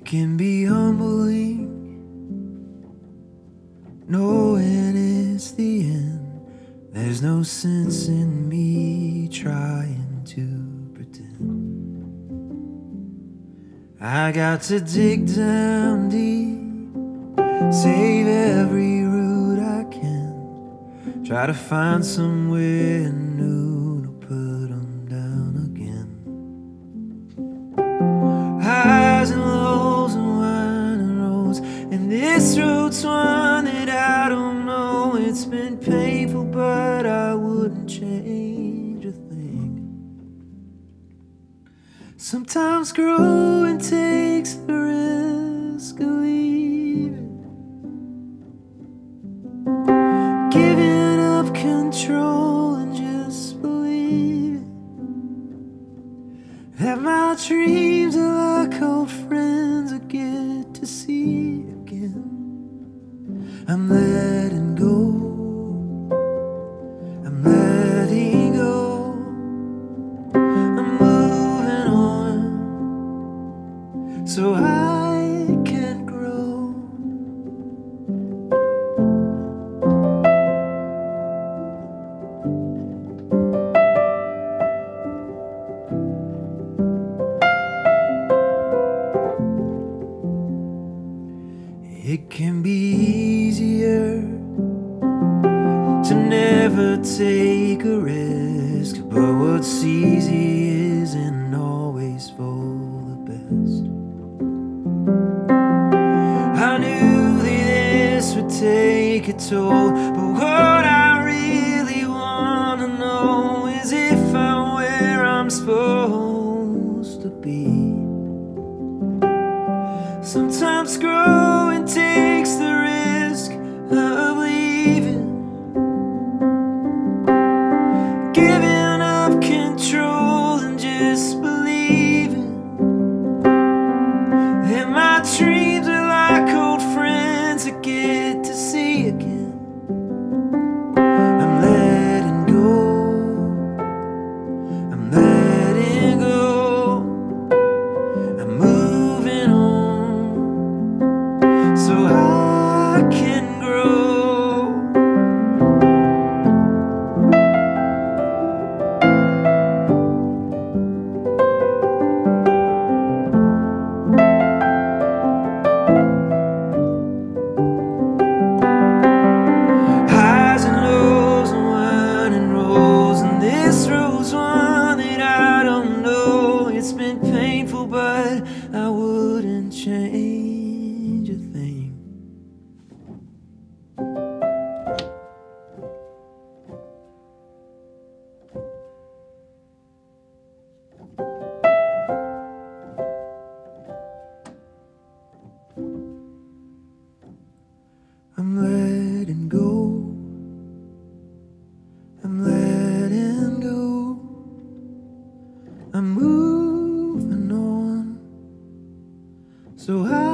can be humbling knowing it's the end. There's no sense in me trying to pretend. I got to dig down deep, save every root I can, try to find somewhere new to put them down again. Highs and lows and winding roads, and this road's one that I don't know. It's been painful, but I wouldn't change a thing. Sometimes growing takes the risk of leaving, giving up control and just believing that my dreams are like old friends I get to see again. I'm letting go, I'm letting go, I'm moving on so I can grow. It can be easier to never take a risk, but what's easy isn't always for the best. I knew that this would take a toll, but what I really want to know is if I'm where I'm supposed to be. Sometimes growing takes the risk of leaving, giving up control and just believing that my dreams are like old friends I get to see again. I'm letting go, I'm letting go, I'm moving on so I can grow. Highs and lows and winding roads, and this road's one that I don't know. It's been painful, but I wouldn't change a thing. I'm letting go, I'm letting go, I'm moving on so I